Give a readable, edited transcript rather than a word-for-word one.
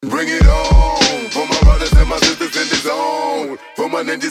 Bring it on. For my brothers and my sisters in the zone. For my ninjas